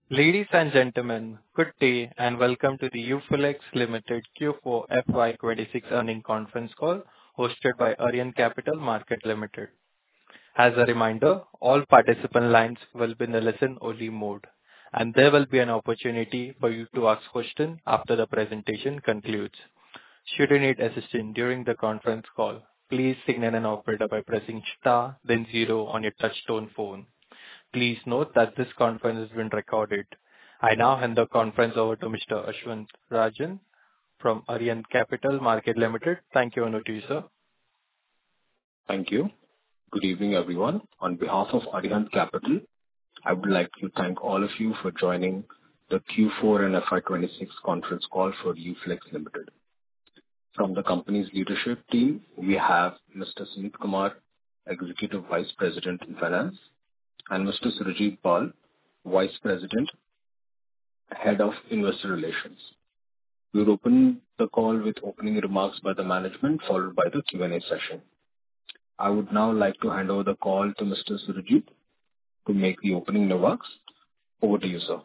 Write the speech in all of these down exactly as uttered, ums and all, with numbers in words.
Ladies and gentlemen, good day and welcome to the Uflex Limited Q four F Y twenty-six earnings conference call hosted by Arihant Capital Markets Limited. As a reminder, all participant lines will be in the listen-only mode, and there will be an opportunity for you to ask questions after the presentation concludes. Should you need assistance during the conference call, please signal an operator by pressing star, then zero on your touch-tone phone. Please note that this conference has been recorded. I now hand the conference over to Mister Ashwant Rajan from Arihant Capital Markets Limited. Thank you, and over to you, sir. Thank you. Good evening, everyone. On behalf of Arihant Capital, I would like to thank all of you for joining the Q four and F Y twenty-six conference call for Uflex Limited. From the company's leadership team, we have Mister Sumit Kumar, Executive Vice President in Finance, and Mister Surajit Pal, Vice President, Head of Investor Relations. We'll open the call with opening remarks by the management, followed by the Q and A session. I would now like to hand over the call to Mister Surajit to make the opening remarks. Over to you, sir.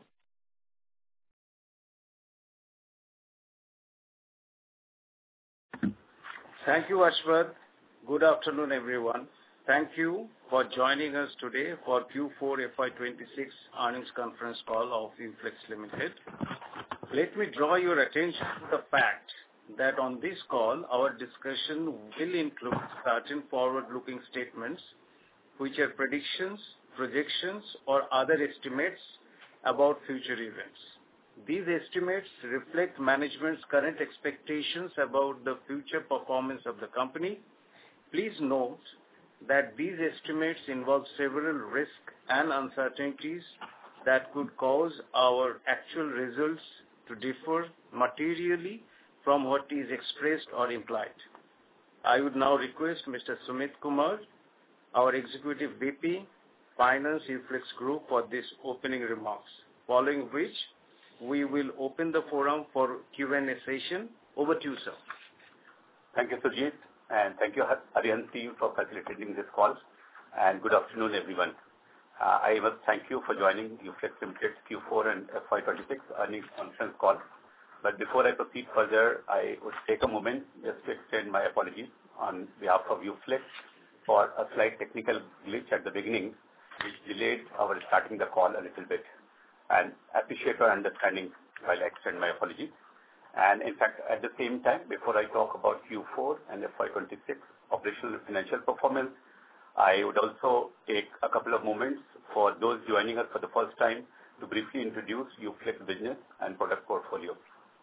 Thank you, Ashwant. Good afternoon, everyone. Thank you for joining us today for Q four F Y twenty-six earnings conference call of Uflex Limited. Let me draw your attention to the fact that on this call, our discussion will include certain forward-looking statements, which are predictions, projections, or other estimates about future events. These estimates reflect management's current expectations about the future performance of the company. Please note that these estimates involve several risks and uncertainties that could cause our actual results to differ materially from what is expressed or implied. I would now request Mister Sumit Kumar, our Executive V P, Finance Uflex Group, for this opening remarks, following which we will open the forum for Q and A session. Over to you, sir. Thank you, Surajit, and thank you, Arihant team, for facilitating this call. And good afternoon, everyone. Uh, I must thank you for joining Uflex Limited Q four and F Y twenty-six earnings conference call. But before I proceed further, I would take a moment just to extend my apologies on behalf of Uflex for a slight technical glitch at the beginning, which delayed our starting the call a little bit. And I appreciate your understanding while I extend my apologies. And in fact, at the same time, before I talk about Q four and F Y twenty-six operational and financial performance, I would also take a couple of moments for those joining us for the first time to briefly introduce Uflex business and product portfolio.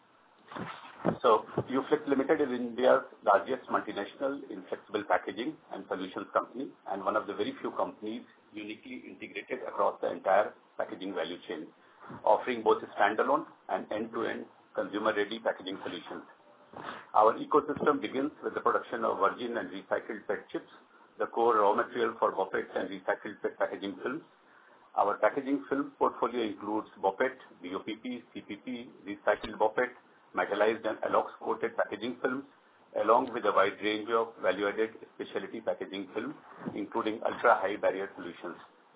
So, Uflex Limited is India's largest multinational in flexible packaging and solutions company, and one of the very few companies uniquely integrated across the entire packaging value chain, offering both standalone and end-to-end consumer-ready packaging solutions. Our ecosystem begins with the production of virgin and recycled P E T chips, the core raw material for BOPET and recycled P E T packaging films. Our packaging film portfolio includes BOPET, B O P P, C P P, recycled BOPET, metallized and ALOX-coated packaging films, along with a wide range of value-added specialty packaging films, including ultra-high barrier solutions.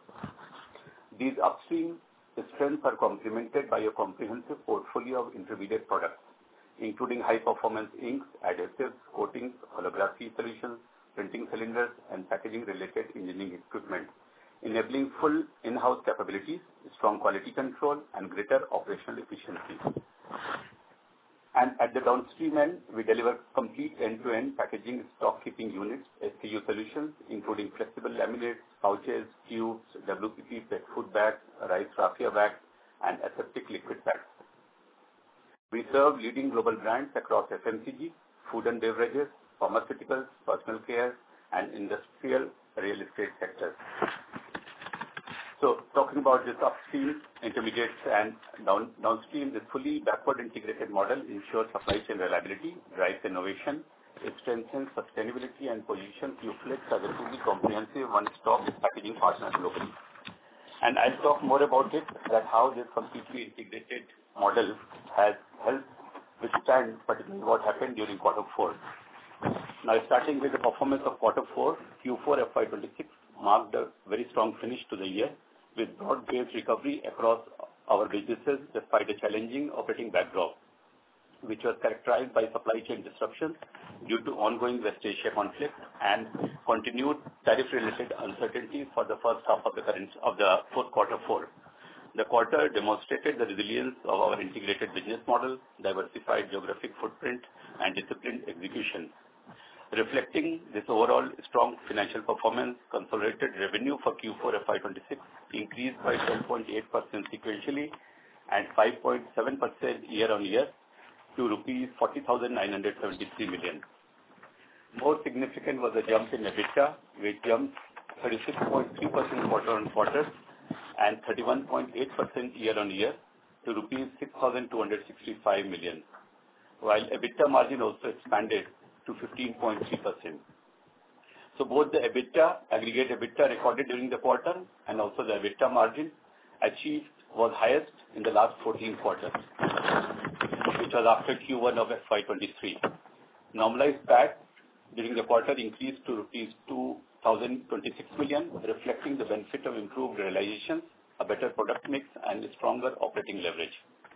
These upstream strengths are complemented by a comprehensive portfolio of intermediate products, including high-performance inks, adhesives, coatings, holography solutions, printing cylinders, and packaging-related engineering equipment, enabling full in-house capabilities, strong quality control, and greater operational efficiency. And at the downstream end, we deliver complete end-to-end packaging stock-keeping units, S K U solutions, including flexible laminates, pouches, tubes, W P P, pet food bags, rice raffia bags, and aseptic liquid bags. We serve leading global brands across F M C G, food and beverages, pharmaceuticals, personal care, and industrial real estate sectors. So, talking about this upstream, intermediates, and down, downstream, this fully backward integrated model ensures supply chain reliability, drives innovation, it strengthens sustainability, and positions Uflex as a truly comprehensive one-stop packaging partner globally. And I'll talk more about it, that how this completely integrated model has helped withstand particularly what happened during quarter four. Now, starting with the performance of quarter four, Q four F Y twenty-six marked a very strong finish to the year, with broad-based recovery across our businesses despite a challenging operating backdrop, which was characterized by supply chain disruptions due to ongoing West Asia conflict and continued tariff-related uncertainties for the first half of the current of the fourth quarter four. The quarter demonstrated the resilience of our integrated business model, diversified geographic footprint, and disciplined execution. Reflecting this overall strong financial performance, consolidated revenue for Q four F Y twenty-six increased by twelve point eight percent sequentially and five point seven percent year-on-year to rupees forty thousand nine hundred seventy-three million. More significant was the jump in EBITDA, which jumped thirty-six point three percent quarter-on-quarter and thirty-one point eight percent year-on-year to rupees six thousand two hundred sixty-five million, while EBITDA margin also expanded to fifteen point three percent. So both the EBITDA, aggregate EBITDA recorded during the quarter and also the EBITDA margin achieved was highest in the last fourteen quarters, which was after Q one of F Y twenty-three. Normalized P A T during the quarter increased to rupees two thousand twenty-six million, reflecting the benefit of improved realizations, a better product mix, and a stronger operating leverage.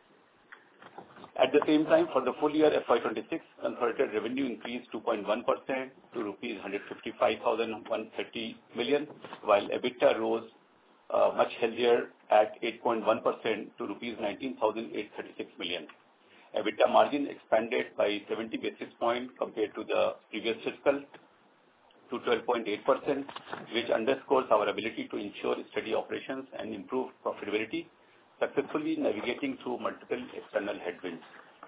At the same time, for the full year F Y twenty-six, consolidated revenue increased two point one percent to rupees one hundred fifty-five thousand one hundred thirty million, while EBITDA rose uh, much healthier at eight point one percent to rupees nineteen thousand eight hundred thirty-six million. EBITDA margin expanded by seventy basis points compared to the previous fiscal to twelve point eight percent, which underscores our ability to ensure steady operations and improve profitability, successfully navigating through multiple external headwinds.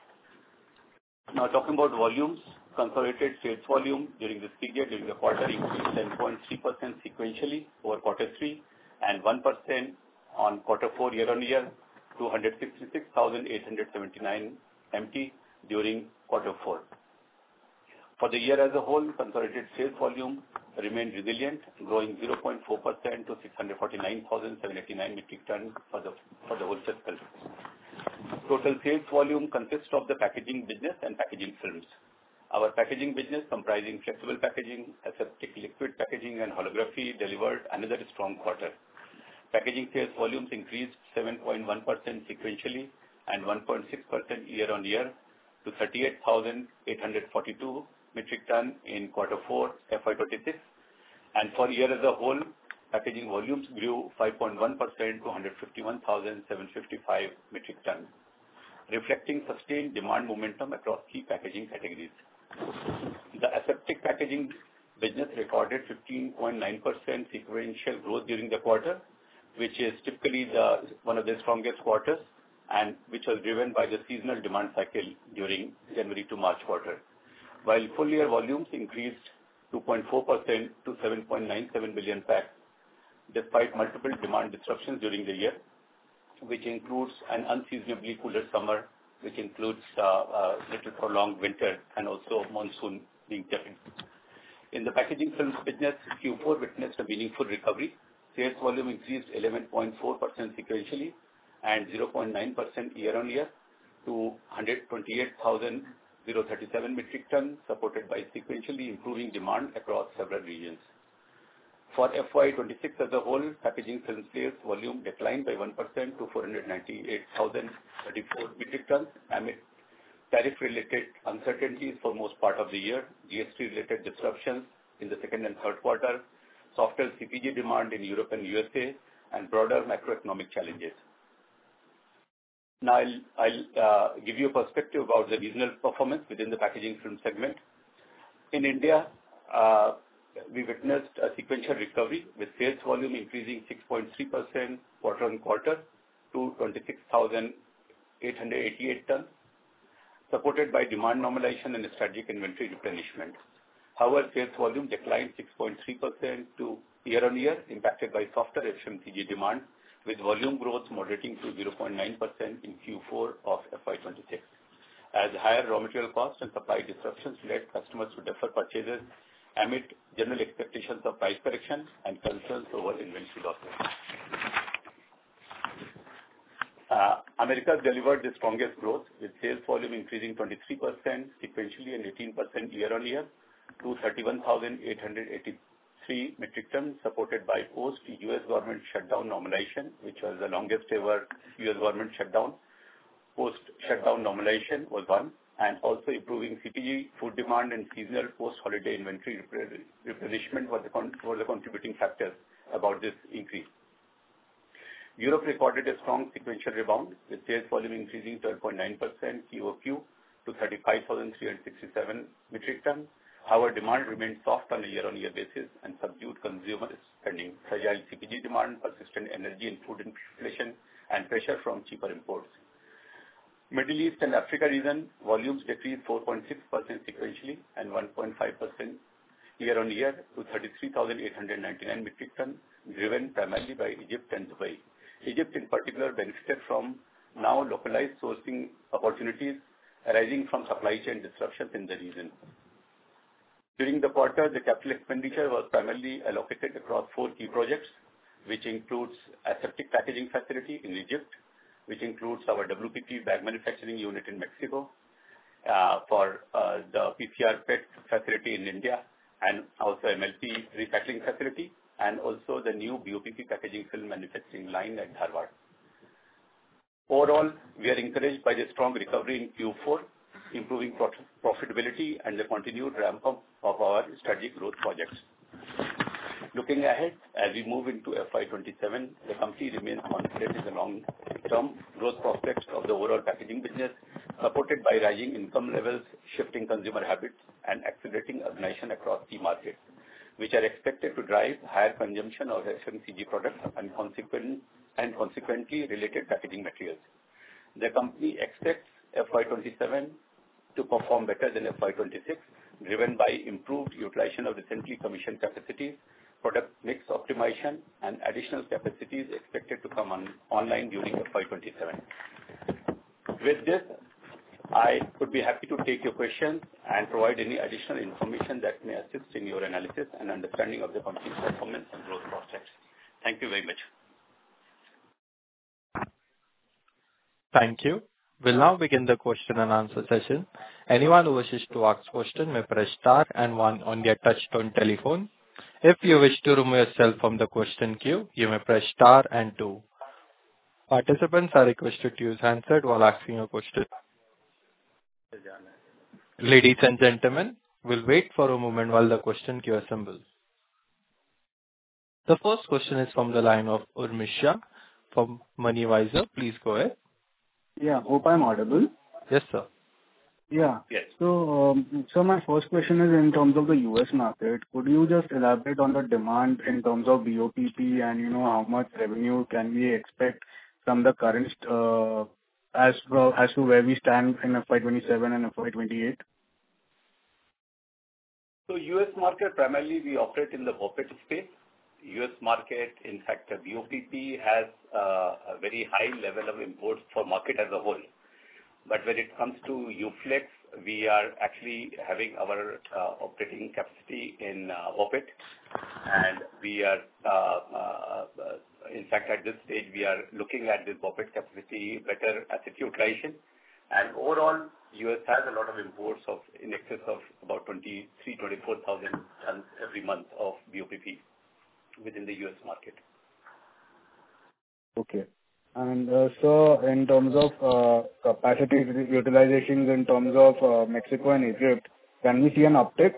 Now talking about volumes, consolidated sales volume during this period, during the quarter, increased ten point three percent sequentially over quarter three and one percent on quarter four year-on-year to one hundred sixty-six thousand eight hundred seventy-nine M T during quarter four. For the year as a whole, consolidated sales volume remained resilient, growing zero point four percent to six hundred forty-nine thousand seven hundred eighty-nine metric tons for the for the whole fiscal. Total sales volume consists of the packaging business and packaging films. Our packaging business, comprising flexible packaging, aseptic liquid packaging, and holography, delivered another strong quarter. Packaging sales volumes increased seven point one percent sequentially and one point six percent year-on-year to thirty-eight thousand eight hundred forty-two metric ton in quarter four F Y twenty-six, and for year as a whole, packaging volumes grew five point one percent to one hundred fifty-one thousand seven hundred fifty-five metric ton, reflecting sustained demand momentum across key packaging categories. The aseptic packaging business recorded fifteen point nine percent sequential growth during the quarter, which is typically the one of the strongest quarters, and which was driven by the seasonal demand cycle during January to March quarter. While full year volumes increased two point four percent to seven point nine seven billion packs, despite multiple demand disruptions during the year, which includes an unseasonably cooler summer, which includes uh, uh, little prolonged winter and also monsoon being tepid. In the packaging films business, Q four witnessed a meaningful recovery. Sales volume increased eleven point four percent sequentially and zero point nine percent year-on-year to one hundred twenty-eight thousand thirty-seven metric ton, supported by sequentially improving demand across several regions. For F Y twenty-six as a whole, packaging film sales volume declined by one percent to four hundred ninety-eight thousand thirty-four metric tons amid tariff-related uncertainties for most part of the year, G S T-related disruptions in the second and third quarter, softer C P G demand in Europe and U S A, and broader macroeconomic challenges. Now, I'll, I'll uh, give you a perspective about the regional performance within the packaging film segment. In India, uh, we witnessed a sequential recovery with sales volume increasing six point three percent quarter-on-quarter to twenty-six thousand eight hundred eighty-eight tons, supported by demand normalization and strategic inventory replenishment. However, sales volume declined six point three percent to year-on-year, impacted by softer F M C G demand, with volume growth moderating to zero point nine percent in Q four of F Y twenty-six, as higher raw material costs and supply disruptions led customers to defer purchases amid general expectations of price correction and concerns over inventory losses. Uh, Americas delivered the strongest growth, with sales volume increasing twenty-three percent sequentially and eighteen percent year-on-year to thirty-one thousand eight hundred eighty-three three metric tons, supported by post-U S government shutdown normalization, which was the longest ever U S government shutdown. Post-shutdown normalization was one, and also improving C P G, food demand, and seasonal post-holiday inventory replenishment were the, con- were the contributing factors about this increase. Europe recorded a strong sequential rebound, with sales volume increasing twelve point nine percent Q O Q to thirty-five thousand three hundred sixty-seven metric tons. However, demand remained soft on a year-on-year basis and subdued consumer spending, fragile C P G demand, persistent energy and food inflation, and pressure from cheaper imports. Middle East and Africa region volumes decreased four point six percent sequentially and one point five percent year-on-year to thirty-three thousand eight hundred ninety-nine metric tons, driven primarily by Egypt and Dubai. Egypt in particular benefited from now localized sourcing opportunities arising from supply chain disruptions in the region. During the quarter, the capital expenditure was primarily allocated across four key projects, which includes aseptic packaging facility in Egypt, which includes our W P P bag manufacturing unit in Mexico, uh, for uh, the P C R P E T facility in India, and also M L P recycling facility, and also the new B O P P packaging film manufacturing line at Dharwad. Overall, we are encouraged by the strong recovery in Q four, improving profitability and the continued ramp-up of our strategic growth projects. Looking ahead, as we move into F Y twenty-seven, the company remains confident in the long-term growth prospects of the overall packaging business, supported by rising income levels, shifting consumer habits, and accelerating urbanization across key markets, which are expected to drive higher consumption of F M C G products and consequent and consequently related packaging materials. The company expects F Y twenty-seven to perform better than F Y twenty-six, driven by improved utilization of recently commissioned capacities, product mix optimization, and additional capacities expected to come on online during F Y twenty-seven. With this, I would be happy to take your questions and provide any additional information that may assist in your analysis and understanding of the company's performance and growth prospects. Thank you very much. Thank you. We'll now begin the question and answer session. Anyone who wishes to ask question may press star and one on their touchtone telephone. If you wish to remove yourself from the question queue, you may press star and two. Participants are requested to use handset while asking a question. Ladies and gentlemen, we'll wait for a moment while the question queue assembles. The first question is from the line of Urmisha from Moneyvisor. Please go ahead. Yeah, hope I'm audible. Yes, sir. Yeah. Yes. So, um, so my first question is in terms of the U S market. Could you just elaborate on the demand in terms of B O P P and, you know, how much revenue can we expect from the current, uh, as pro- as to where we stand in F Y twenty-seven and F Y twenty-eight? So U S market, primarily we operate in the B O P E T space. U S market, in fact, B O P P has uh, a very high level of imports for market as a whole. But when it comes to UFlex, we are actually having our uh, operating capacity in uh, B O P E T, and we are, uh, uh, in fact, at this stage, we are looking at this B O P E T capacity better asset utilization. And overall, U S has a lot of imports of in excess of about twenty-three, twenty-four thousand tons every month of B O P P within the U S market. Okay. And uh, so in terms of uh, capacity utilizations in terms of uh, Mexico and Egypt, can we see an uptick?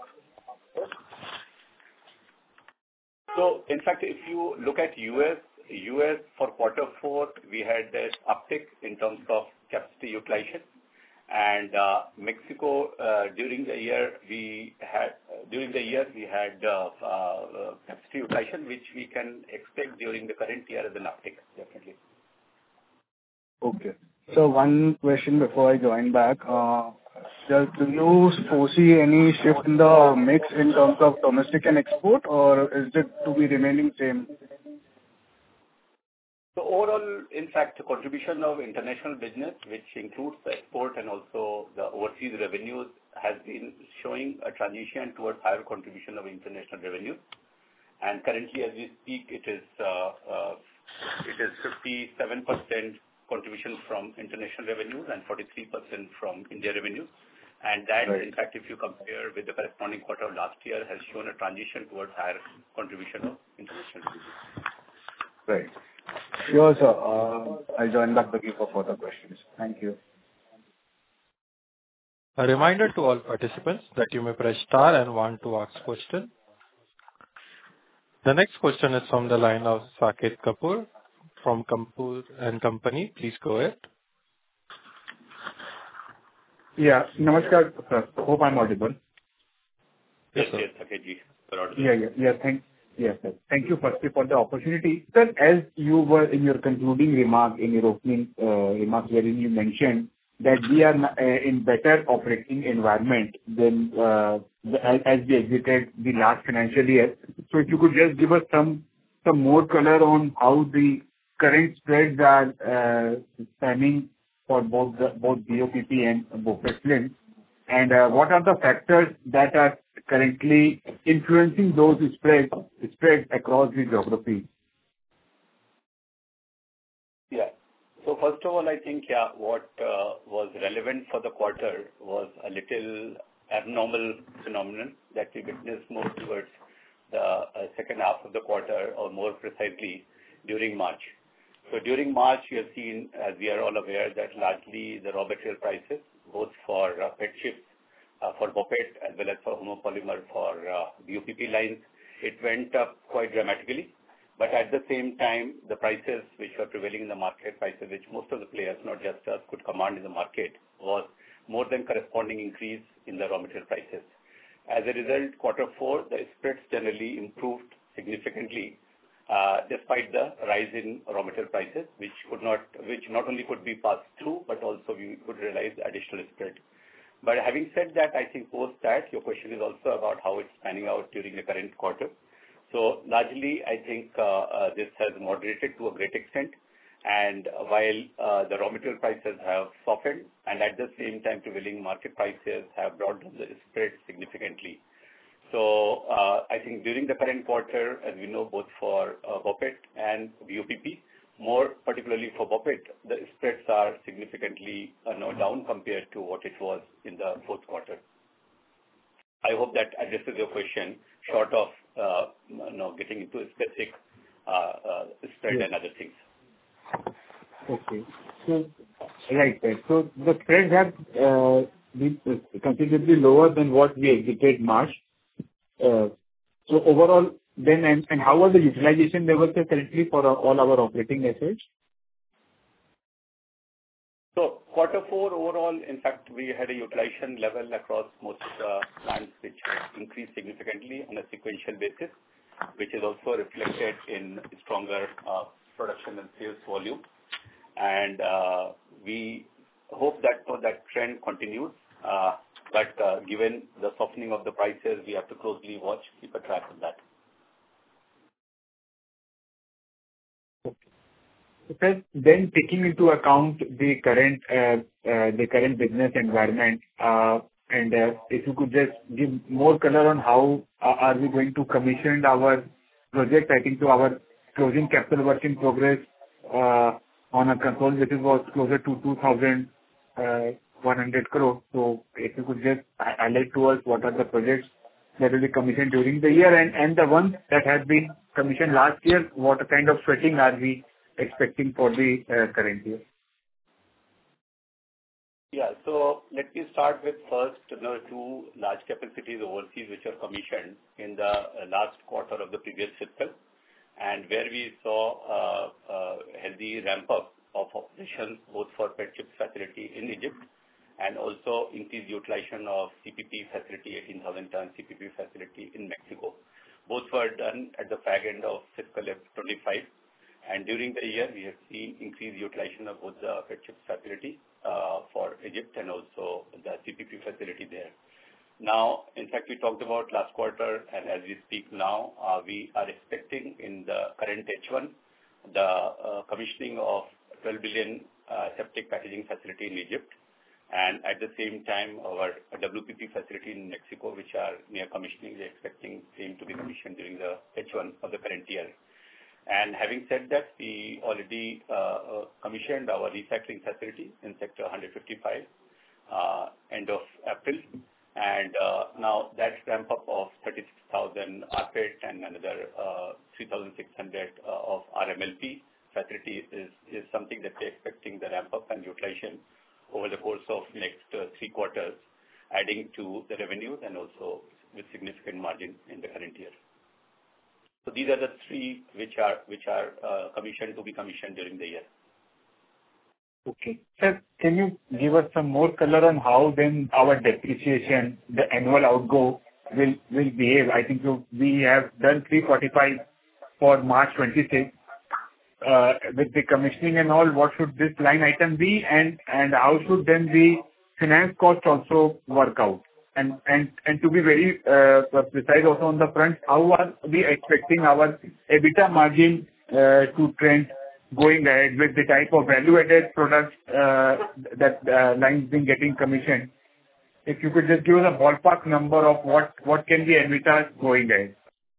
So, in fact, if you look at U S, U S for quarter four, we had an uptick in terms of capacity utilization. And uh, Mexico, uh, during the year, we had uh, during the year we had uh, uh, capacity utilization, which we can expect during the current year as an uptick, definitely. Okay. So one question before I join back. Uh, does, do you foresee any shift in the mix in terms of domestic and export, or is it to be remaining same? So overall, in fact, the contribution of international business, which includes the export and also the overseas revenues, has been showing a transition towards higher contribution of international revenue. And currently, as we speak, it is uh, uh, it is fifty-seven percent contribution from international revenues and forty-three percent from India revenues. And that, Right. in fact, if you compare with the corresponding quarter of last year, has shown a transition towards higher contribution of international business. Right. Sure, sir. Uh, I'll join back the queue for further questions. Thank you. A reminder to all participants that you may press star and one to ask question. The next question is from the line of Saket Kapoor from Kapoor and Company. Please go ahead. Yeah. Namaskar, sir. Hope I'm audible. Yes, Yes, sir. yes, Saket ji. You're audible. Yeah, yeah, yeah. Thank, yes, sir. Thank you firstly for the opportunity. Sir, as you were in your concluding remark, in your opening uh, remarks, wherein you mentioned that we are uh, in better operating environment than uh, the, as, as we exited the last financial year. So if you could just give us some some more color on how the current spreads are uh, spanning for both the, both B O P P and BOPET Film, and uh, what are the factors that are currently influencing those spreads spreads across the geography? Yeah. So first of all, I think, yeah, what uh, was relevant for the quarter was a little abnormal phenomenon that we witnessed more towards the uh, second half of the quarter, or more precisely during March. So during March, we have seen, as we are all aware, that largely the raw material prices, both for uh, P E T chips, uh, for BOPET, as well as for homopolymer for uh, B O P P lines, it went up quite dramatically. But at the same time, the prices which were prevailing in the market, prices which most of the players, not just us, could command in the market, was more than corresponding increase in the raw material prices. As a result, quarter four, the spreads generally improved significantly, uh, despite the rise in raw material prices, which could not, which not only could be passed through, but also we could realize additional spread. But having said that, I think post that, your question is also about how it's panning out during the current quarter. So largely, I think uh, uh, this has moderated to a great extent. And while uh, the raw material prices have softened, and at the same time, prevailing market prices have brought down the spread significantly. So uh, I think during the current quarter, as we know, both for uh, BOPET and B O P P, more particularly for BOPET, the spreads are significantly uh, no, down compared to what it was in the fourth quarter. I hope that addresses your question, short of uh, you know, getting into a specific uh, uh, spread Yes. and other things. Okay. So, right, right. So the spreads have uh, been considerably lower than what we exited March. Uh, So overall, then, and and how are the utilization levels currently for uh, all our operating assets? So quarter four overall, in fact, we had a utilization level across most of the plants, which increased significantly on a sequential basis, which is also reflected in stronger uh, production and sales volume. And uh, we hope that so that trend continues. Uh, but uh, given the softening of the prices, we have to closely watch, keep a track of that. Sir, then taking into account the current uh, uh, the current business environment, uh, and uh, if you could just give more color on how uh, are we going to commission our project. I think to our closing capital work in progress uh, on a consolidated basis was closer to two thousand one hundred crore. So if you could just hi- highlight to us what are the projects that will be commissioned during the year, and and the ones that have been commissioned last year, what kind of sweating are we expecting for the uh, current year? Yeah. So let me start with first, you know, two large capacities overseas which are commissioned in the uh, last quarter of the previous fiscal, and where we saw uh, uh, healthy ramp-up of operations both for P E T chips facility in Egypt and also increased utilization of C P P facility, eighteen thousand ton C P P facility in Mexico. Both were done at the fag end of fiscal F twenty-five. And during the year, we have seen increased utilization of both the P E T chips facility uh, for Egypt and also the C P P facility there. Now, in fact, we talked about last quarter, and as we speak now, uh, we are expecting in the current H one the uh, commissioning of twelve billion uh, aseptic packaging facility in Egypt, and at the same time, our W P P facility in Mexico, which are near commissioning, we are expecting same to be commissioned during the H one of the current year. And having said that, we already uh, uh, commissioned our recycling facility in sector one fifty-five, uh, end of April. And uh, now that ramp up of thirty-six thousand R P E T and another uh, three thousand six hundred uh, of R M L P facility is, is something that we're expecting the ramp up and utilization over the course of next uh, three quarters, adding to the revenues and also with significant margin in the current year. So these are the three which are which are uh, commissioned to be commissioned during the year. Okay. Sir, can you give us some more color on how then our depreciation, the annual outgo will will behave? I think you- we have done three forty-five for March twenty-six. Uh, With the commissioning and all, what should this line item be, and and how should then the finance cost also work out? And and and to be very uh, precise also on the front, how are we expecting our EBITDA margin uh, to trend going ahead with the type of value-added products uh, that uh, lines been getting commissioned? If you could just give us a ballpark number of what what can be EBITDA going ahead.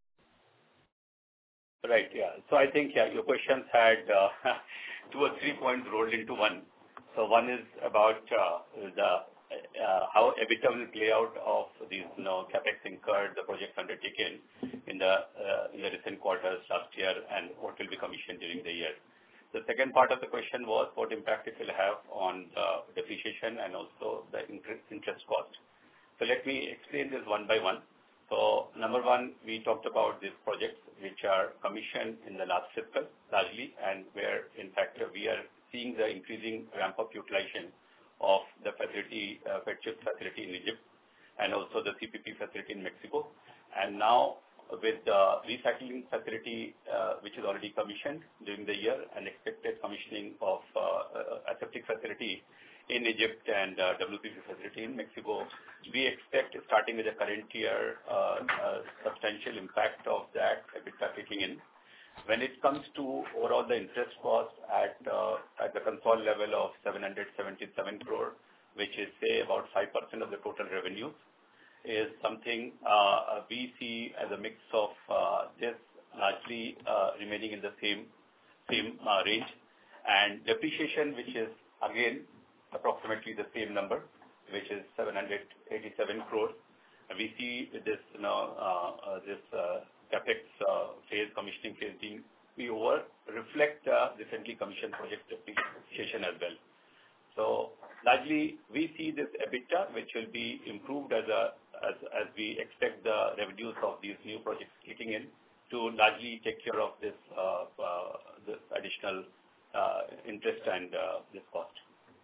Right. Yeah. So I think, yeah, your questions had uh, two or three points rolled into one. So one is about uh, the uh, how EBITDA will play out of these, you know, CapEx incurred, the projects undertaken in the uh, in the recent quarters last year, and what will be commissioned during the year. The second part of the question was what impact it will have on the depreciation and also the interest interest cost. So let me explain this one by one. So number one, we talked about these projects which are commissioned in the last fiscal largely, and where in fact we are seeing the increasing ramp-up utilization of the facility, uh, P E T chip facility in Egypt, and also the C P P facility in Mexico. And now with the recycling facility, uh, which is already commissioned during the year, and expected commissioning of uh, aseptic facility in Egypt and uh, W P P facility in Mexico, we expect, starting with the current year, uh, uh, substantial impact of that EBITDA kicking in. When it comes to overall the interest cost at uh, at the consolidated level of seven hundred seventy-seven crore, which is say about five percent of the total revenue, is something uh, we see as a mix of uh, this largely uh, remaining in the same same uh, range, and depreciation, which is again approximately the same number, which is seven hundred eighty-seven crores. And we see this, you know, uh, uh, this uh, capex uh, phase, commissioning phase being we over reflect uh, recently commissioned project depreciation as well. So largely we see this EBITDA, which will be improved as a as as we expect the revenues of these new projects kicking in to largely take care of this uh, uh, this additional uh, interest and uh, this cost.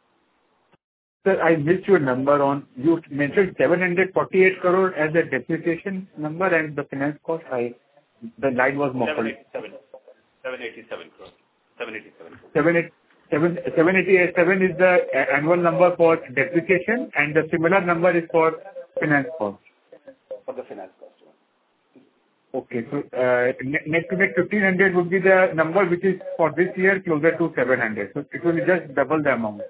Sir, I missed your number on, you mentioned seven hundred forty-eight crore as a depreciation number and the finance cost. I, the line was muffled. seven eighty-seven crores. seven eighty-seven crores. seven eighty-seven is the annual number for depreciation, and the similar number is for finance cost. For the finance cost. Okay. So, uh, ne- next to next fifteen hundred would be the number which is for this year closer to seven hundred. So it will be just double the amount.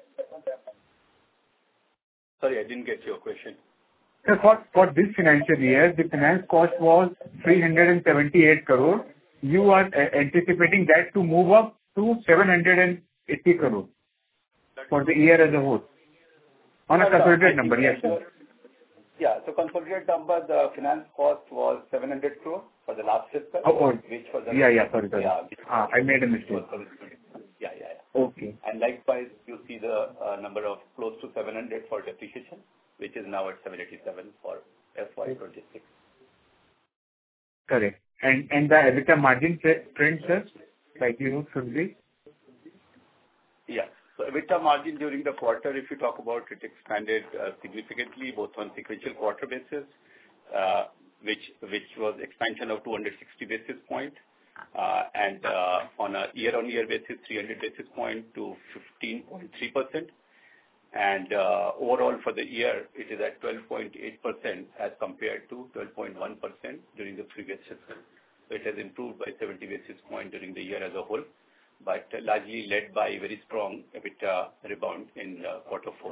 Sorry, I didn't get your question. So for, for this financial year, the finance cost was three hundred seventy-eight crore. You are uh, anticipating that to move up to seven hundred eighty crore for the year as a whole. On a consolidated number, yes. Sir. Yeah, so consolidated number, the finance cost was seven hundred crore for the last fiscal. Oh, oh. Which for the yeah, yeah, sorry, sorry. Yeah, ah, I made a mistake. Yeah, yeah, yeah. Okay. And likewise, you see the uh, number of close to seven hundred for depreciation, which is now at seven eighty-seven for F Y twenty-six. Correct. And and the EBITDA margin trend, sir, like you should be? Yeah. So EBITDA margin during the quarter, if you talk about it, expanded uh, significantly, both on sequential quarter basis, uh, which which was expansion of two hundred sixty basis point, uh, and uh, on a year-on-year basis, three hundred basis point to fifteen point three percent. And uh, overall for the year, it is at twelve point eight percent as compared to twelve point one percent during the previous fiscal. So it has improved by seventy basis point during the year as a whole, but largely led by very strong EBITDA rebound in uh, quarter four.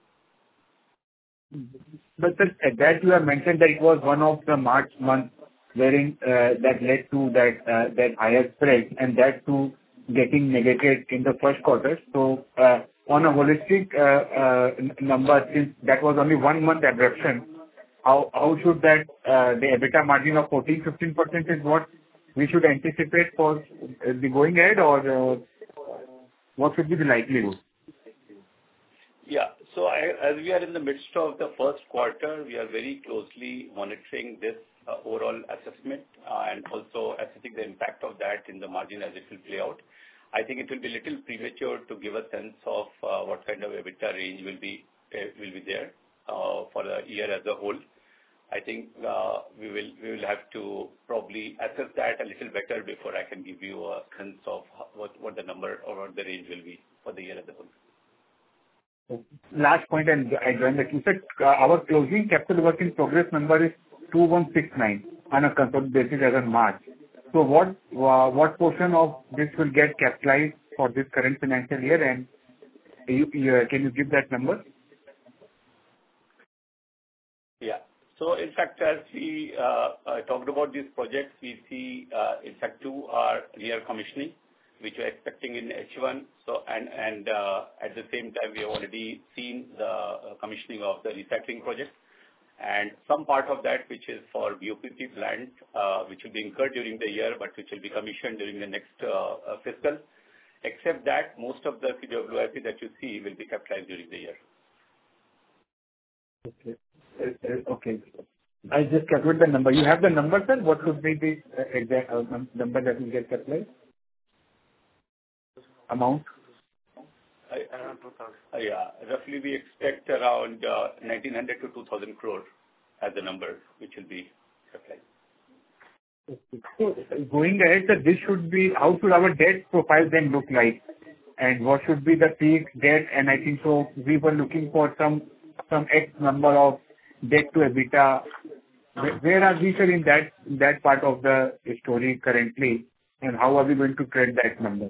But sir, at that you have mentioned that it was one of the March month wherein uh, that led to that uh, that higher spread, and that too getting negated in the first quarter. So uh, on a holistic uh, uh, n- number, since that was only one month aberration, how how should that uh, the EBITDA margin of fourteen to fifteen percent is what we should anticipate for uh, the going ahead, or uh, what should be the likelihood? Yeah. So I, as we are in the midst of the first quarter, we are very closely monitoring this uh, overall assessment uh, and also assessing the impact of that in the margin as it will play out. I think it will be a little premature to give a sense of uh, what kind of EBITDA range will be uh, will be there uh, for the year as a whole. I think uh, we will we will have to probably assess that a little better before I can give you a sense of how- what what the number or what the range will be for the year as a whole. Last point, and I joined that. You said uh, our closing capital work in progress number is two one six nine on a consolidated basis as of March. So what uh, what portion of this will get capitalized for this current financial year, and you, you, uh, can you give that number? Yeah. So in fact, as we uh, uh, talked about these projects, we see, uh, in fact, two are near commissioning, which we're expecting in H one. So, and and uh, at the same time, we have already seen the uh, commissioning of the recycling project. And some part of that, which is for B O P P plant, uh, which will be incurred during the year, but which will be commissioned during the next uh, uh, fiscal. Except that, most of the C W I P that you see will be capitalized during the year. Okay. Uh, uh, Okay. I just calculate the number. You have the number, sir? What would be the uh, exact uh, num- number that will get capitalized? Amount? I- uh, Yeah. Roughly, we expect around uh, nineteen hundred to two thousand crore as the number, which will be capitalized. So uh, going ahead, sir, this should be, how should our debt profile then look like? And what should be the peak debt? And I think so we were looking for some some X number of debt to EBITDA. Where where are we, sir, in that that part of the story currently, and how are we going to tread that number?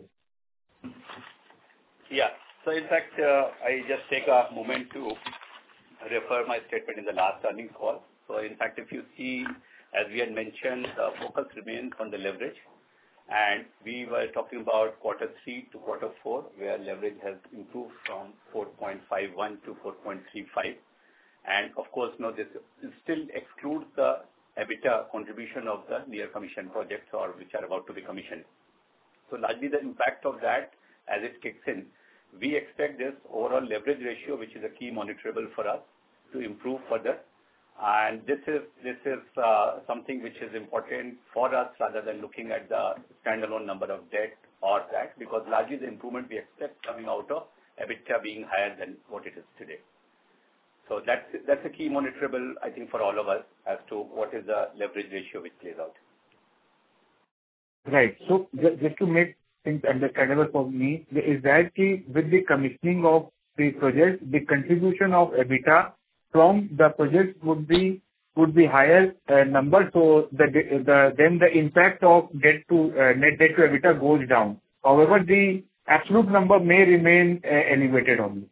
Yeah. So in fact, uh, I just take a moment to refer my statement in the last earnings call. So in fact, if you see, as we had mentioned, the focus remains on the leverage. And we were talking about quarter three to quarter four, where leverage has improved from four point five one to four point three five. And of course, no, this still excludes the EBITDA contribution of the near commission projects or which are about to be commissioned. So largely the impact of that as it kicks in, we expect this overall leverage ratio, which is a key monitorable for us, to improve further. And this is this is uh, something which is important for us rather than looking at the standalone number of debt or that, because largely the improvement we expect coming out of EBITDA being higher than what it is today. So that's that's a key monitorable, I think, for all of us as to what is the leverage ratio which plays out. Right. So ju- just to make things understandable for me, is that the, with the commissioning of the project, the contribution of EBITDA from the project would be would be higher uh, number, so the the then the impact of debt to uh, net debt to EBITDA goes down. However, the absolute number may remain uh, elevated only.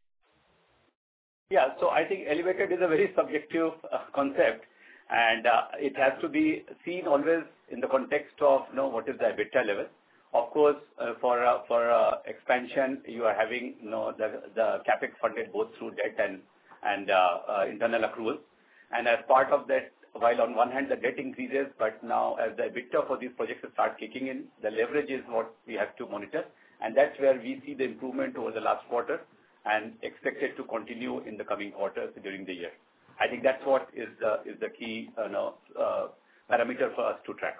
Yeah. So I think elevated is a very subjective uh, concept, and uh, it has to be seen always in the context of, you know, what is the EBITDA level. Of course, uh, for uh, for uh, expansion, you are having, you know, the the capex funded both through debt and and uh, uh, internal accruals. And as part of that, while on one hand the debt increases, but now as the EBITDA for these projects start kicking in, the leverage is what we have to monitor, and that's where we see the improvement over the last quarter and expect it to continue in the coming quarters during the year. I think that's what is the is the key uh, no, uh, parameter for us to track.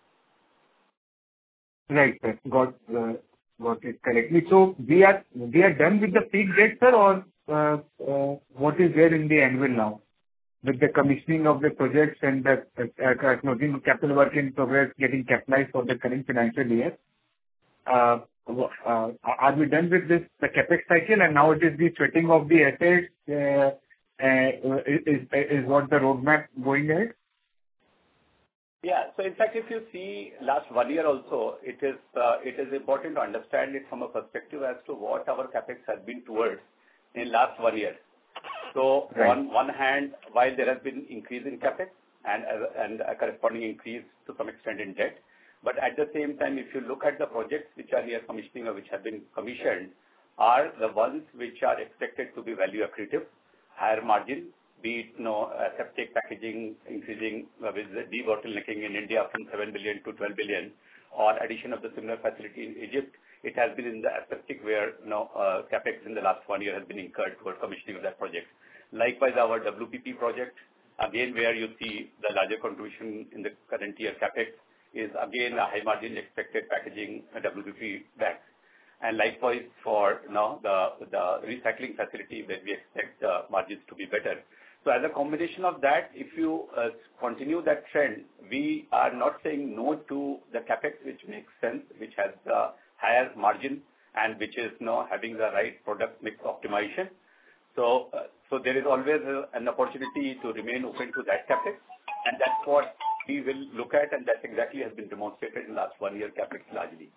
Right, sir. Got uh, got it correctly. So we are we are done with the peak debt, sir, or uh, uh, what is there in the annual now? With the commissioning of the projects and the uh, uh, closing capital work in progress getting capitalized for the current financial year, uh, uh, are we done with this, the capex cycle, and now it is the sweating of the assets uh, uh, is is what the roadmap going ahead? Yeah. So in fact, if you see last one year also, it is uh, it is important to understand it from a perspective as to what our capex has been towards in last one year. So Right. on one hand, while there has been increase in capex and uh, and a corresponding increase to some extent in debt, but at the same time, if you look at the projects which are near commissioning or which have been commissioned, are the ones which are expected to be value accretive, higher margin, be it, you know, aseptic packaging increasing with the debottlenecking in India from seven billion to twelve billion, or addition of the similar facility in Egypt. It has been in the aseptic where, you know, uh, capex in the last one year has been incurred for commissioning of that project. Likewise, our W P P project, again, where you see the larger contribution in the current year capex, is again a high margin expected packaging W P P bags. And likewise for, you know, the, the recycling facility where we expect the margins to be better. So as a combination of that, if you uh, continue that trend, we are not saying no to the capex which makes sense, which has the higher margin and which is, you know, having the right product mix optimization. So, uh, so there is always uh, an opportunity to remain open to that capex, and that's what we will look at, and that exactly has been demonstrated in the last one year capex largely.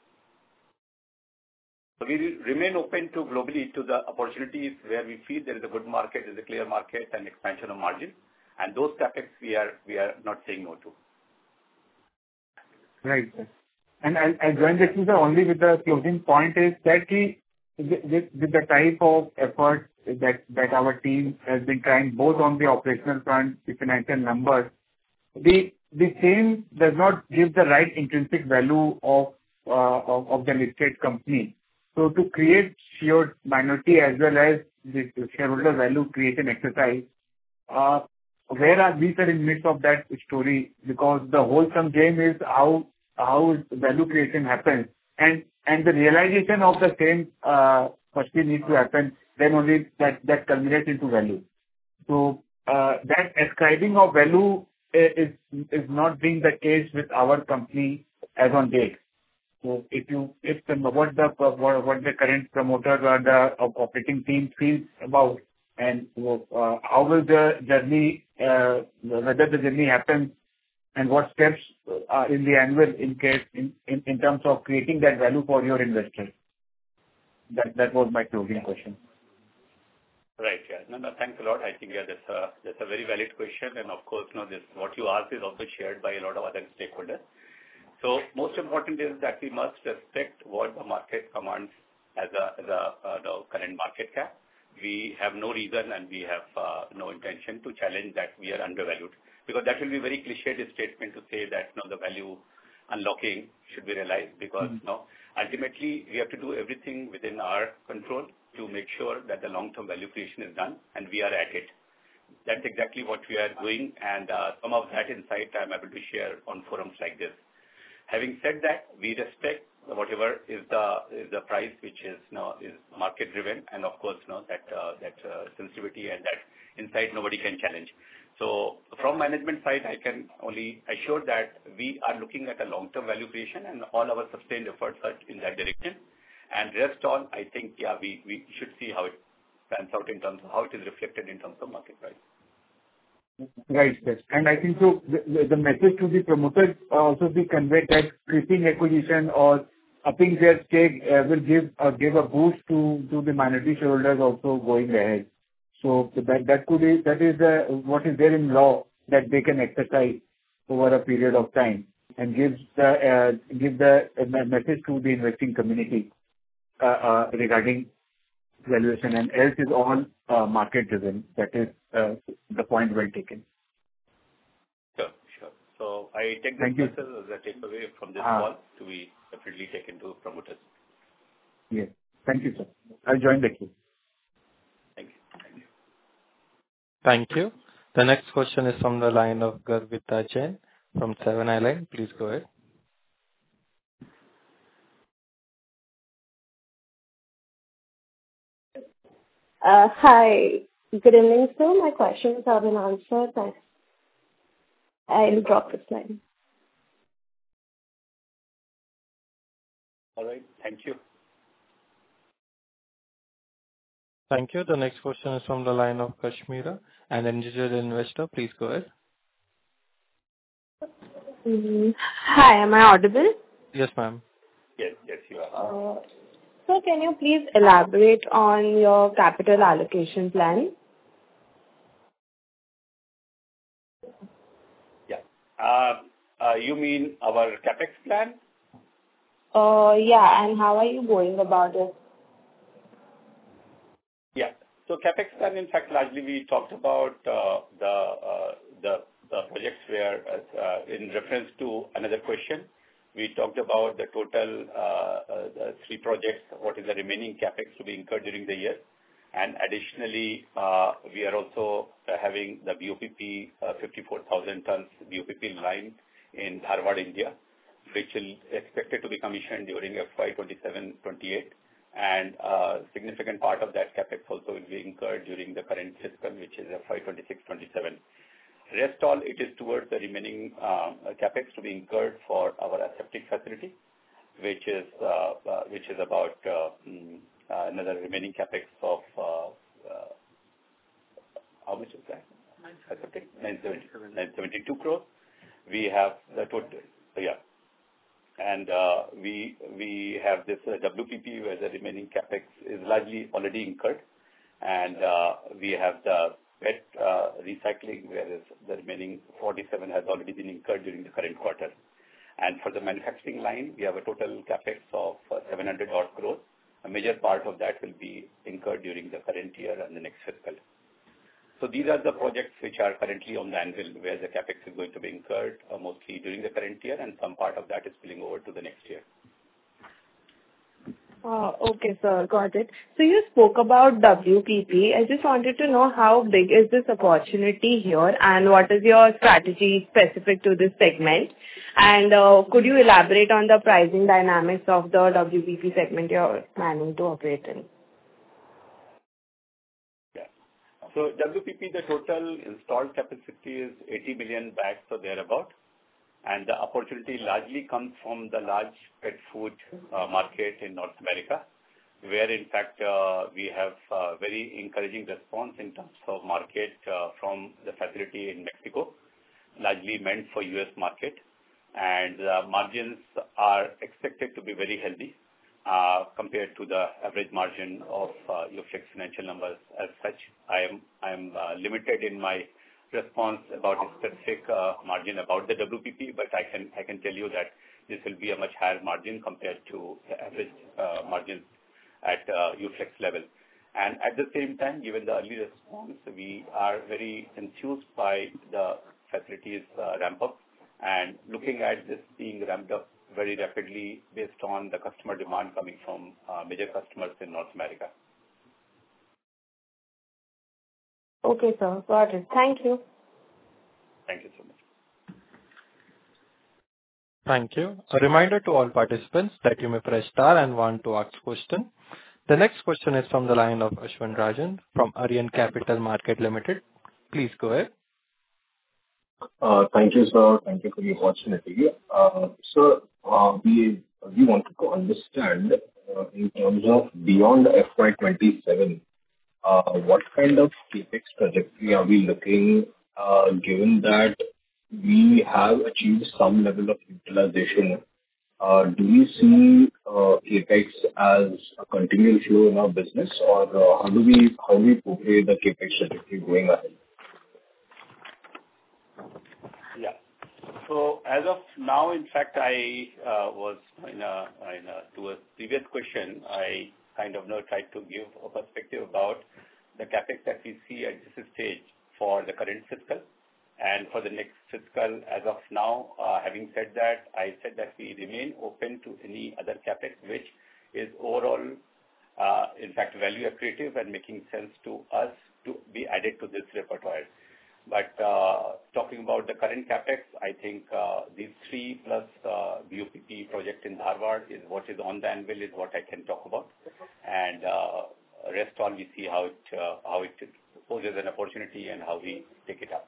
So we will remain open to globally to the opportunities where we feel there is a good market, there is a clear market and expansion of margin, and those capex we are we are not saying no to. Right. And I, I joined this only with the closing point is that he, with, with the type of effort that, that our team has been trying both on the operational front, the financial numbers, the, the same does not give the right intrinsic value of, uh, of, of the listed company. So to create shared minority as well as the shareholder value creation exercise, uh, where are we sir in midst of that story? Because the wholesome game is how how value creation happens, and and the realization of the same uh, firstly needs to happen. Then only that that culminates into value. So uh, that ascribing of value is is not being the case with our company as on date. So if you, if the, what the, what, what the current promoters or the operating team feels about, and uh, how will the journey, uh, whether the journey happens, and what steps are in the annual in case, in, in, in terms of creating that value for your investors? That, that was my closing question. Right. Yeah. No, no, thanks a lot. I think, yeah, that's a, that's a very valid question. And of course, you know, this, what you asked is also shared by a lot of other stakeholders. So most important is that we must respect what the market commands as a, as a uh, the current market cap. We have no reason and we have uh, no intention to challenge that we are undervalued, because that will be very cliched statement to say that, you know, the value unlocking should be realized, because mm-hmm. you know, ultimately we have to do everything within our control to make sure that the long-term value creation is done, and we are at it. That's exactly what we are doing, and uh, some of that insight I'm able to share on forums like this. Having said that, we respect whatever is the is the price which is, you know, is market driven, and of course, you know, that uh, that uh, sensitivity and that insight nobody can challenge. So from management side, I can only assure that we are looking at a long-term value creation, and all our sustained efforts are in that direction. And rest all, I think, yeah, we, we should see how it pans out in terms of how it is reflected in terms of market price. Right, yes. And I think so the, the message to the promoters also be conveyed that creeping acquisition or upping their stake uh, will give uh, give a boost to, to the minority shareholders also going ahead. So that that could be, that is uh, what is there in law that they can exercise over a period of time, and gives the uh, give the uh, message to the investing community uh, uh, regarding valuation, and else is all uh, market driven. That is uh, the point well taken. Sure, sure. So I take this message as a takeaway from this ah. call to be definitely taken to promoters. Yes. Thank you, sir. I'll join the queue. Thank you. Thank you. Thank you. The next question is from the line of Garvita Jain from Seven Island. Please go ahead. Uh, hi. Good evening, sir. My questions have been answered. Thanks. I'll drop this line. All right. Thank you. Thank you. The next question is from the line of Kashmira, an individual investor. Please go ahead. Mm, hi. Am I audible? Yes, ma'am. Yes, yes, you are. Uh, So can you please elaborate on your capital allocation plan? Yeah. Uh, uh, you mean our CapEx plan? Uh, yeah, and how are you going about it? So CapEx plan, in fact, largely we talked about uh, the, uh, the the projects where, uh, in reference to another question, we talked about the total uh, uh, the three projects, what is the remaining CapEx to be incurred during the year. And additionally, uh, we are also uh, having the B O P P uh, fifty-four thousand tons B O P P line in Dharwad, India, which is expected to be commissioned during F Y twenty-seven twenty-eight. And a significant part of that CapEx also will be incurred during the current fiscal, which is F Y twenty-six twenty-seven. Rest all, it is towards the remaining um, CapEx to be incurred for our aseptic facility, which is uh, uh, which is about uh, mm, uh, another remaining CapEx of uh, uh, how much is that? Aseptic nine seventy-two crores. We have the total, yeah, and uh, we we have this uh, W P P where the remaining CapEx is largely already incurred, and uh, we have the P E T uh, recycling, whereas the remaining forty-seven has already been incurred during the current quarter. And for the manufacturing line, we have a total CapEx of uh, seven hundred odd crores. A major part of that will be incurred during the current year and the next fiscal. So these are the projects which are currently on the anvil, where the CapEx is going to be incurred uh, mostly during the current year, and some part of that is spilling over to the next year. Uh, okay, sir. Got it. So you spoke about W P P. I just wanted to know how big is this opportunity here and what is your strategy specific to this segment? And uh, could you elaborate on the pricing dynamics of the W P P segment you're planning to operate in? Yeah. So W P P, the total installed capacity is eighty million bags or thereabout. And the opportunity largely comes from the large pet food uh, market in North America, where in fact uh, we have uh, very encouraging response in terms of market uh, from the facility in Mexico, largely meant for U S market. And uh, margins are expected to be very healthy uh, compared to the average margin of uh, Uflex financial numbers. As such, I am I am uh, limited in my response about a specific uh, margin about the W P P, but I can I can tell you that this will be a much higher margin compared to the average uh, margin at uh, Uflex level. And at the same time, given the early response, we are very enthused by the facilities uh, ramp up and looking at this being ramped up very rapidly based on the customer demand coming from uh, major customers in North America. Okay, sir. Got it. Thank you. Thank you so much. Thank you. A reminder to all participants that you may press star and one to ask question. The next question is from the line of Ashwin Rajan from Aryan Capital Market Limited. Please go ahead. Uh, Thank you, sir. Thank you for the opportunity. Uh, Sir, uh, we we wanted to understand uh, in terms of beyond F Y twenty-seven, Uh, what kind of CapEx trajectory are we looking, uh, given that we have achieved some level of utilization? Uh, Do we see uh, CapEx as a continual flow in our business, or uh, how do we how do we portray the CapEx trajectory going ahead? Yeah. So as of now, in fact, I uh, was in a, in a to a previous question, I kind of you know, tried to give a perspective about the CapEx that we see at this stage for the current fiscal and for the next fiscal. As of now, uh, having said that, I said that we remain open to any other CapEx which is overall, uh, in fact, value accretive and making sense to us to be added to this repertoire. But uh, talking about the current CapEx, I think uh, these three plus uh, B O P P project in Dharwad is what is on the anvil, is what I can talk about. And uh, rest all we see how it uh, how it poses an opportunity and how we take it up.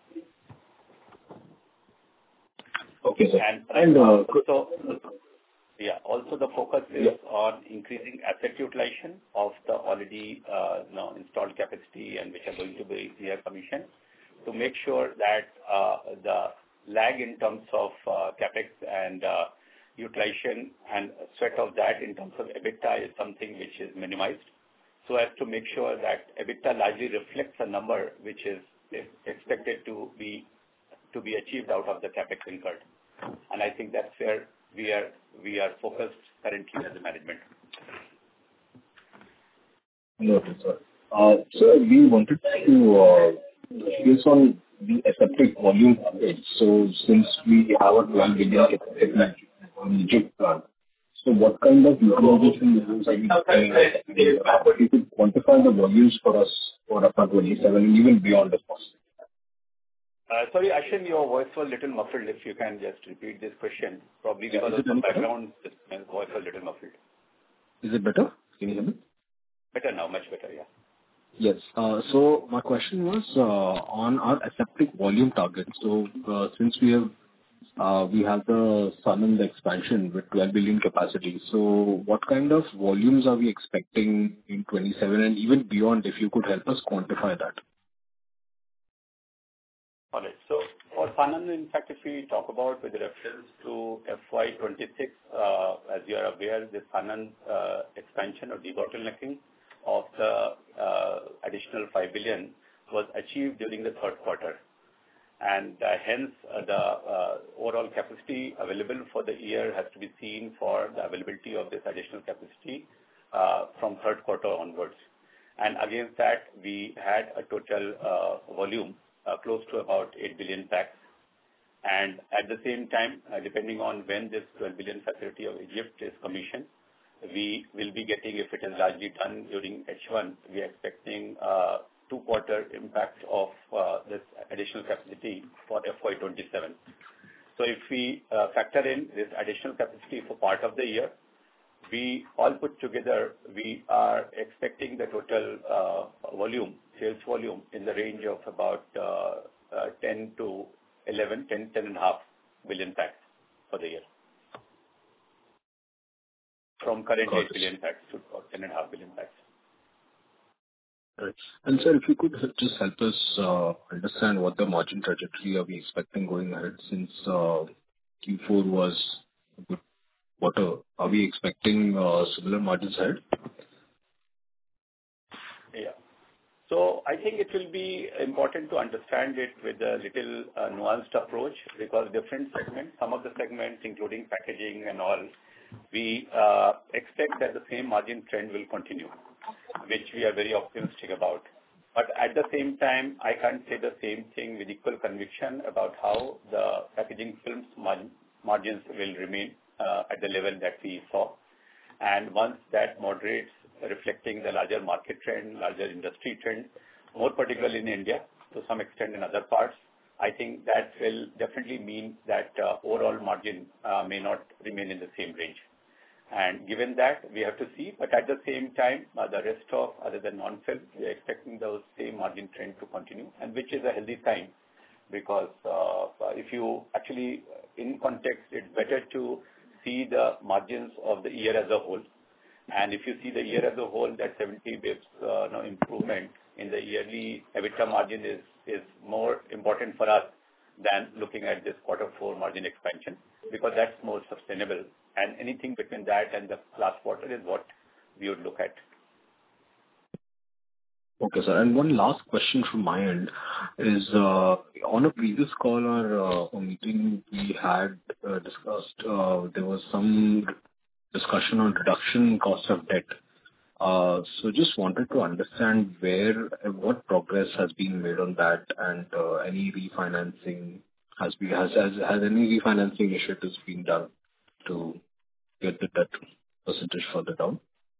Okay, sir. And, And uh, also, yeah, also the focus is Yeah. on increasing asset utilization of the already uh, you know, installed capacity and which are going to be here commissioned, to make sure that uh, the lag in terms of uh, CapEx and uh, utilization and sweat of that in terms of EBITDA is something which is minimized, so as to make sure that EBITDA largely reflects a number which is expected to be to be achieved out of the CapEx incurred. And I think that's where we are we are focused currently as a management. Noted, sir. Uh, So we wanted to uh, based on the aseptic volume target. So since we have a twelve billion capacity on Egypt plant, so what kind of utilization levels are we looking at? If you could quantify the volumes for us for F Y twenty-seven and even beyond, if possible. Uh, Sorry, Ashin, your voice was a little muffled. If you can just repeat this question, probably because Is of it some any better? background, this voice was a little muffled. Is it better? Can you hear me? Better now, much better, yeah. Yes. Uh, So my question was uh, on our aseptic volume target. So uh, since we have uh, we have the Sanand expansion with twelve billion capacity, so what kind of volumes are we expecting in twenty-seven and even beyond, if you could help us quantify that? All right. So for Sanand, in fact, if we talk about with reference to F Y twenty-six, uh, as you are aware, the Sanand uh, expansion or debottlenecking of the uh, additional five billion was achieved during the third quarter. And uh, hence, uh, the uh, overall capacity available for the year has to be seen for the availability of this additional capacity uh, from third quarter onwards. And against that, we had a total uh, volume uh, close to about eight billion packs. And at the same time, uh, depending on when this twelve billion facility of Egypt is commissioned, we will be getting, if it is largely done during H one, we are expecting uh, two-quarter impact of uh, this additional capacity for F Y twenty-seven. So if we uh, factor in this additional capacity for part of the year, we all put together, we are expecting the total uh, volume, sales volume in the range of about uh, uh, ten to eleven, ten, ten and a half billion packs for the year. From current Got eight it. billion packs to about ten and a half billion packs. Right. And sir, if you could just help us uh, understand what the margin trajectory are we expecting going ahead, since uh, Q four was a good quarter. Are we expecting uh, similar margins ahead? Yeah. So I think it will be important to understand it with a little uh, nuanced approach, because different segments, some of the segments, including packaging and all, we uh, expect that the same margin trend will continue, which we are very optimistic about. But at the same time, I can't say the same thing with equal conviction about how the packaging films mar- margins will remain uh, at the level that we saw. And once that moderates, reflecting the larger market trend, larger industry trend, more particularly in India, to some extent in other parts, I think that will definitely mean that uh, overall margin uh, may not remain in the same range. And given that, we have to see, but at the same time, uh, the rest of other than non-film, we are expecting those same margin trend to continue, and which is a healthy sign, because uh, if you actually, in context, it's better to see the margins of the year as a whole. And if you see the year as a whole, that seventy basis points uh, no, improvement in the yearly EBITDA margin is, is more important for us than looking at this quarter four margin expansion, because that's more sustainable. And anything between that and the last quarter is what we would look at. Okay, sir. And one last question from my end is, uh, on a previous call or uh, a meeting we had uh, discussed, uh, there was some discussion on reduction in cost of debt. Uh, So just wanted to understand where, what progress has been made on that, and uh, any refinancing has been, has has has any refinancing initiatives been done to get the debt percentage further down?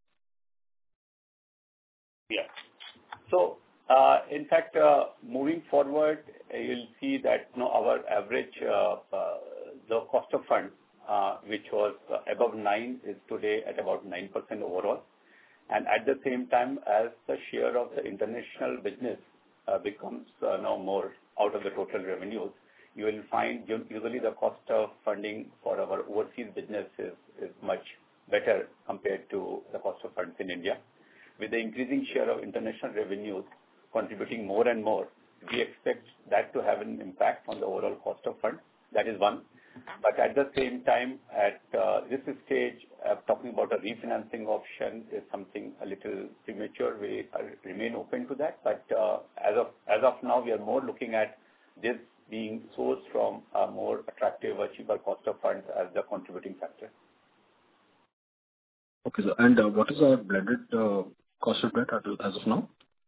Yeah. So, uh, in fact, uh, moving forward, uh, you'll see that, you know, our average, uh, uh, the cost of funds, uh, which was uh, above nine, is today at about nine percent overall. And at the same time, as the share of the international business uh, becomes uh, now more out of the total revenues, you will find u- usually the cost of funding for our overseas business is, is much better compared to the cost of funds in India. With the increasing share of international revenues contributing more and more, we expect that to have an impact on the overall cost of funds. That is one. But at the same time, at uh, this stage, uh, talking about a refinancing option is something a little premature. We uh, remain open to that. But uh, as of as of now, we are more looking at this being sourced from a more attractive or cheaper cost of funds as the contributing factor. Okay, sir. And uh, what is our blended uh, cost of debt as as of now?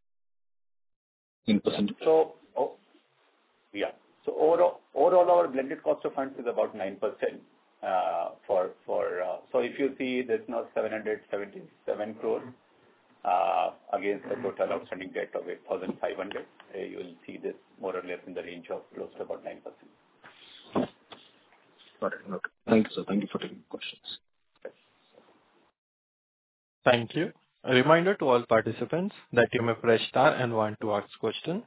in percentage? So, oh, yeah. So overall, overall, our blended cost of funds is about nine percent. Uh, for for uh, so if you see there's now seven hundred seventy-seven crores uh, against the total outstanding debt of eight thousand five hundred, uh, you will see this more or less in the range of close to about nine percent. Got it. Okay. Thank you, sir. Thank you for taking questions. Thank you. A reminder to all participants that you may press star and one to ask question.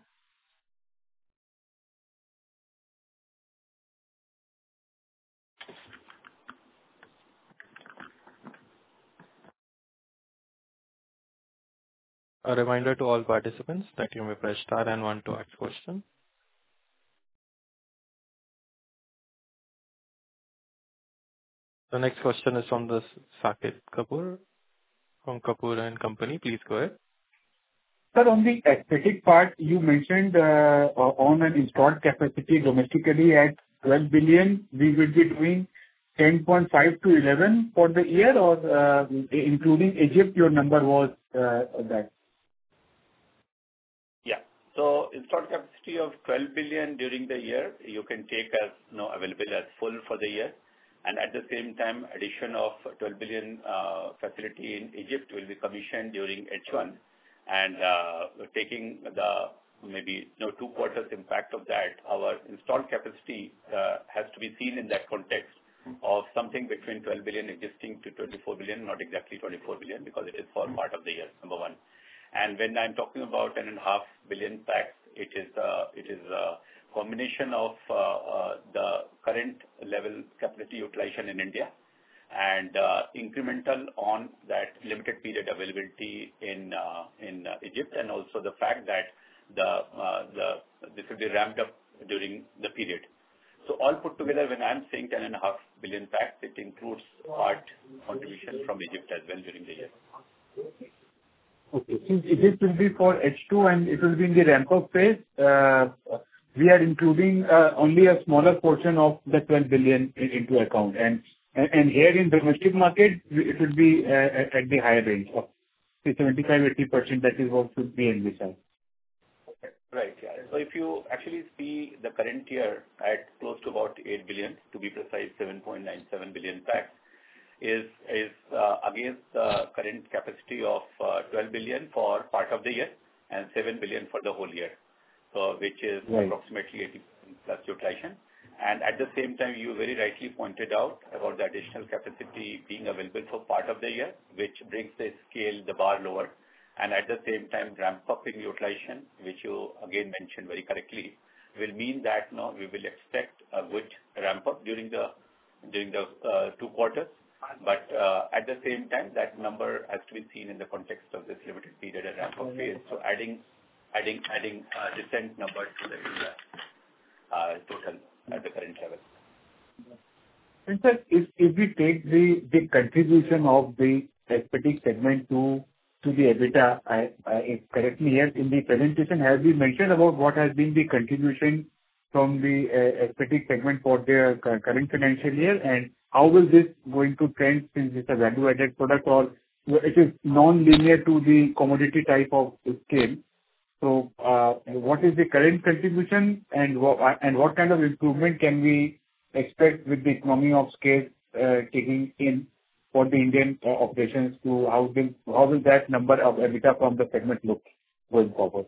A reminder to all participants that you may press star and one to ask question. The next question is from the Saket Kapoor from Kapoor and Company. Please go ahead. Sir, on the aesthetic part, you mentioned uh, on an installed capacity domestically at twelve billion, we will be doing ten point five to eleven for the year, or uh, including Egypt, your number was uh, that? Yeah. So installed capacity of twelve billion during the year, you can take as you know, available as full for the year. And at the same time, addition of twelve billion uh, facility in Egypt will be commissioned during H one. And uh, taking the maybe you know, two quarters impact of that, our installed capacity uh, has to be seen in that context of something between twelve billion existing to twenty-four billion, not exactly twenty-four billion, because it is for part of the year, number one. And when I'm talking about ten and a half billion packs, it is uh, it is a combination of uh, uh, the current level capacity utilization in India and uh, incremental on that limited period availability in uh, in uh, Egypt, and also the fact that the uh, the this will be ramped up during the period. So all put together, when I'm saying ten and a half billion packs, it includes part contribution from Egypt as well during the year. Okay. Since Egypt will be for H two and it will be in the ramp-up phase, uh, we are including uh, only a smaller portion of the twelve billion in, into account. And And here in domestic market, it will be uh, at the higher range of seventy-five to eighty percent. That is what should be envisaged. Right. Yeah. So if you actually see the current year at close to about eight billion, to be precise, seven point nine seven billion packs, is is uh, against the current capacity of uh, twelve billion for part of the year and seven billion for the whole year. So which is right. Approximately eighty percent plus utilization. And at the same time, you very rightly pointed out about the additional capacity being available for part of the year, which brings the scale, the bar lower. And at the same time, ramp up in utilization, which you again mentioned very correctly, will mean that now we will expect a good ramp up during the during the uh, two quarters. But uh, at the same time, that number has to be seen in the context of this limited period and ramp up phase. So adding adding adding a decent number to the uh, total at the current level. And sir, if, if we take the, the contribution of the aesthetic segment to to the EBITDA, I, I correctly here in the presentation, have we mentioned about what has been the contribution from the uh, aesthetic segment for the current financial year, and how will this going to trend since it's a value-added product, or it is non-linear to the commodity type of scale? So, uh, what is the current contribution, and what and what kind of improvement can we expect with the economy of scale uh, taking in for the Indian uh, operations? To how will how will that number of EBITDA from the segment look going forward?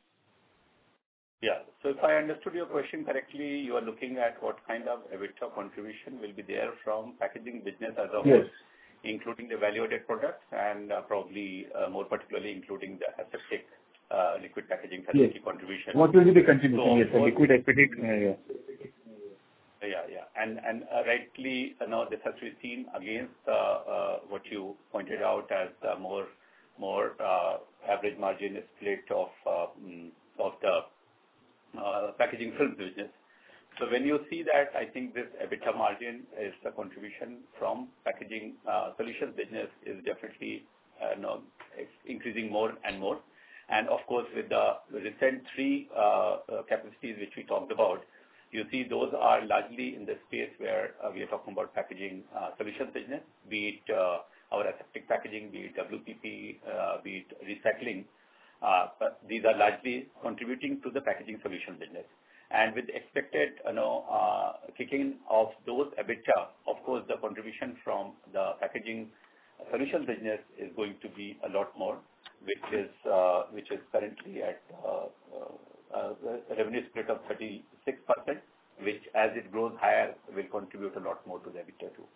Yeah. So if I understood your question correctly, you are looking at what kind of EBITDA contribution will be there from packaging business as a whole, yes, including the value-added products and uh, probably uh, more particularly including the aseptic Uh, liquid packaging facility, yes, contribution. What will be the contribution? So, yes, the liquid aseptic. Uh, yeah. Yeah, yeah. And and uh, rightly, uh, now this has to be seen against uh, uh, what you pointed out as the more more uh, average margin split of uh, of the uh, packaging film business. So when you see that, I think this EBITDA margin is the contribution from packaging uh, solutions business is definitely uh, no, increasing more and more. And of course, with the recent three uh, uh, capacities which we talked about, you see those are largely in the space where uh, we are talking about packaging uh, solutions business, be it uh, our aseptic packaging, be it W P P, uh, be it recycling. Uh, but these are largely contributing to the packaging solution business. And with expected, you know, uh, kicking of those EBITDA, of course, the contribution from the packaging solution business is going to be a lot more, which is uh, which is currently at uh, uh, a revenue split of thirty-six percent, which as it grows higher will contribute a lot more to the EBITDA too.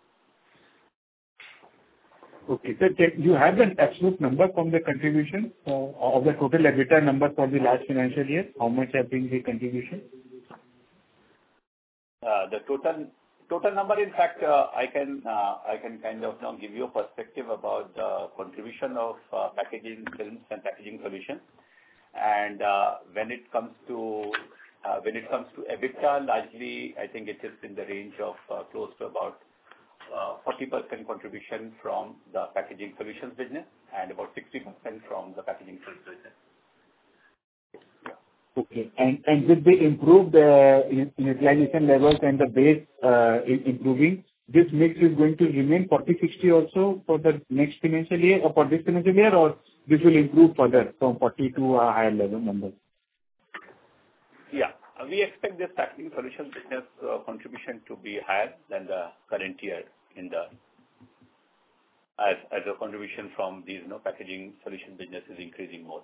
Okay. So can you have an absolute number from the contribution uh, of the total EBITDA number for the last financial year? How much have been the contribution? Uh, the total total number, in fact, uh, I can uh, I can kind of now give you a perspective about the contribution of uh, packaging films and packaging solutions. And uh, when it comes to uh, when it comes to EBITDA, largely I think it is in the range of uh, close to about uh, forty percent contribution from the packaging solutions business and about sixty percent from the packaging films business. Okay. And and with the improved uh, utilization levels and the base uh, i- improving, this mix is going to remain forty sixty also for the next financial year or for this financial year, or this will improve further from forty to a higher level number? Yeah. Uh, We expect this packaging solutions business uh, contribution to be higher than the current year in the as as a contribution from these, you know, packaging solution business is increasing more.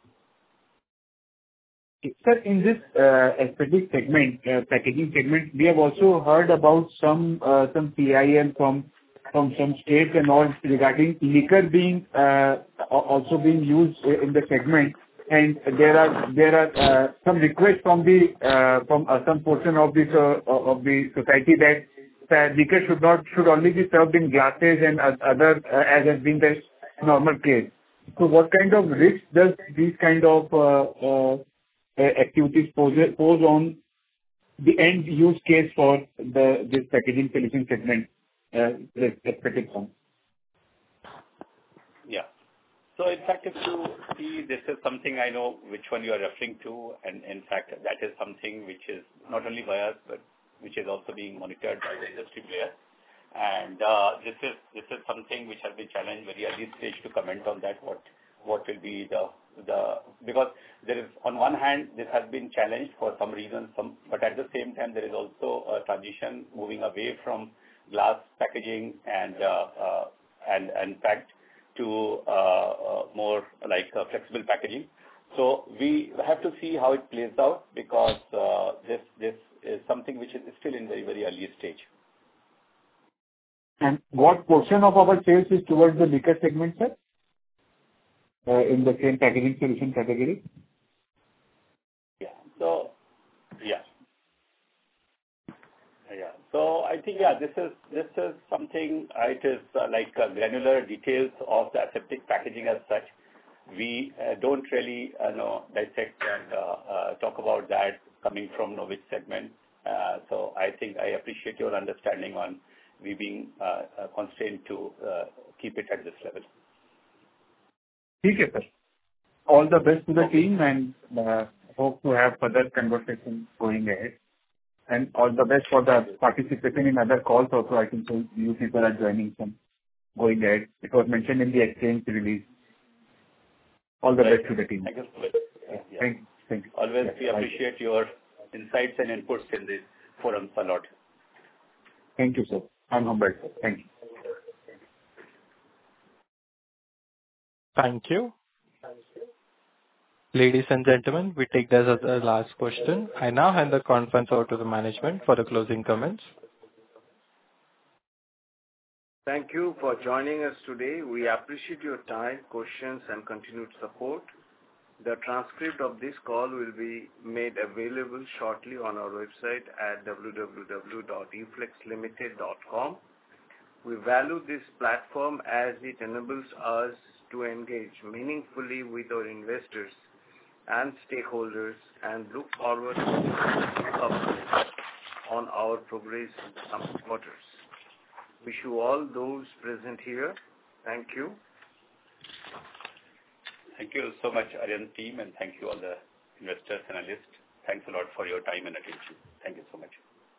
Sir, in this uh, aesthetic segment, uh, packaging segment, we have also heard about some uh, some P I L from from some states and all regarding liquor being uh, al- also being used in the segment. And there are there are uh, some requests from the uh, from uh, some portion of this uh, of the society that uh, liquor should not should only be served in glasses and oth- other uh, as has been the normal case. So, what kind of risk does these kind of uh, uh, uh, activities pose pose on the end use case for the this packaging solution segment, uh, the aesthetic one? Yeah. So in fact, if you see, this is something I know which one you are referring to, and in fact, that is something which is not only by us, but which is also being monitored by the industry players. And uh, this is this is something which has been challenged very early stage to comment on that. What what will be the the because there is on one hand this has been challenged for some reason, some but at the same time there is also a transition moving away from glass packaging and uh, uh, and and packed to uh, uh, more like uh, flexible packaging. So we have to see how it plays out because uh, this this is something which is still in very very early stage. And what portion of our sales is towards the liquor segment, sir, uh, in the same packaging solution category? Yeah. So, yeah. Yeah. So I think, yeah, this is, this is something, uh, it is uh, like uh, granular details of the aseptic packaging as such. We uh, don't really uh, know, dissect and uh, uh, talk about that coming from know which segment. Uh, so I think I appreciate your understanding on we being uh, uh, constrained to uh, keep it at this level. Okay, sir. All the best to the Okay. team and uh, hope to have further conversations going ahead. And all the best for the participation in other calls also. I think so you people are joining some going ahead. It was mentioned in the exchange release. All the Right. best to the team. Thank you so much. Yeah. Yeah. Thank you. Thank you. Always Yeah. we Bye. appreciate your insights and inputs in these forums a lot. Thank you, sir. I'm humbled. Thank you. Thank you. Ladies and gentlemen, we take this as the last question. I now hand the conference over to the management for the closing comments. Thank you for joining us today. We appreciate your time, questions, and continued support. The transcript of this call will be made available shortly on our website at w w w dot e flex limited dot com. We value this platform as it enables us to engage meaningfully with our investors and stakeholders and look forward to updates on our progress in the coming quarters. Wish you all those present here. Thank you. Thank you so much, Aryan team, and thank you all the investors and analysts. Thanks a lot for your time and attention. Thank you so much.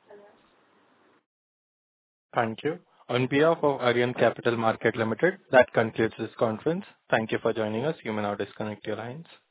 Thank you. On behalf of Aryan Capital Market Limited, that concludes this conference. Thank you for joining us. You may now disconnect your lines.